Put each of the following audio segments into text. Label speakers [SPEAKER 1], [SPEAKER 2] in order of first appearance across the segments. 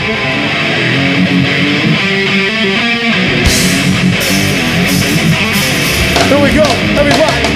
[SPEAKER 1] Here we go, everybody.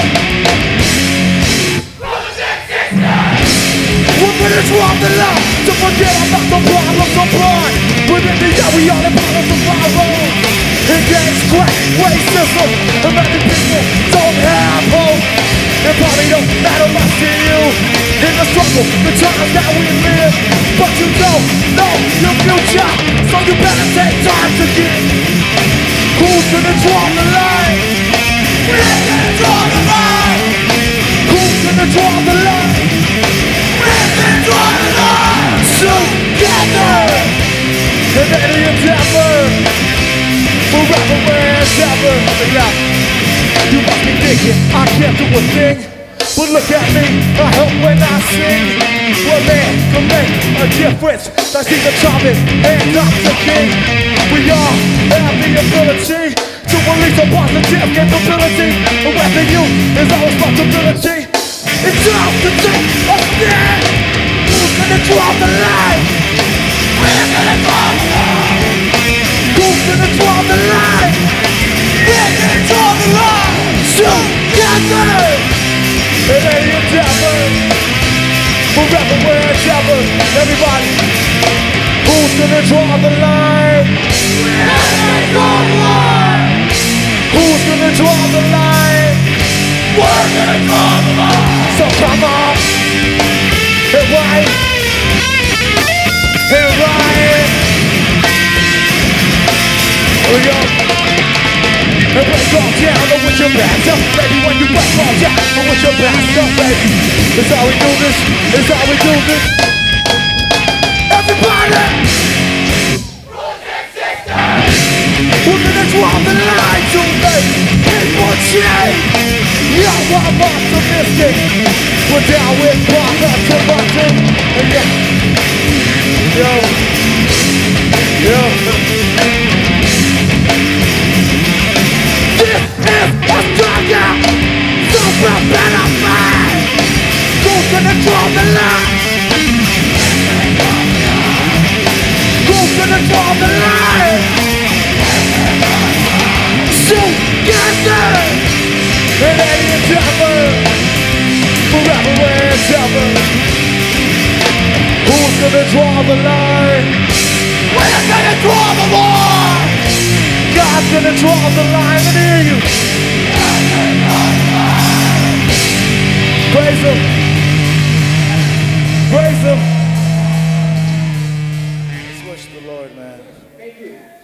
[SPEAKER 1] We're gonna drop the line to forget about the problems of pride. Within the year we are the problems of survival. Against crack, racism, and many people don't have hope. It probably don't matter much to you in the struggle, the times that we live. But you don't know your future, so you better take time to get. Who's gonna draw the line? We're gonna draw the line. Who's gonna draw the line? We're gonna draw the line. Together, in any endeavor, forever and ever. You must be thinking I can't do a thing, but look at me, I help when I sing. Well, man can make a difference. I see the Tommy and Dr. King. We all have the ability to release a positive capability, and whether you is our responsibility. It's time to take a stand. Who's gonna draw the line? We're gonna draw the line. Who's gonna draw the line? We're gonna draw the line. Together, in any endeavor, forever, wherever. Everybody, who's gonna draw the line? We're gonna draw the line. Who's gonna draw the line? We're gonna draw the line. So come on, hit right, hit right. Here we go. Everybody go down, and with your back up, baby. When you back on down, and with your back up, baby. That's how we do this. That's how we do this. Everybody, we're gonna draw the line to make people change. Yo, I'm optimistic. We're down with positivity. Yo. This is a struggle, so prepare to fight. Who's gonna draw the line? Who's gonna draw the line? Together, in any endeavor, forever and ever. Who's gonna draw the line? We're gonna draw the line. God's gonna draw the line and hear you. Praise Him. Praise Him. Let's worship the Lord, man.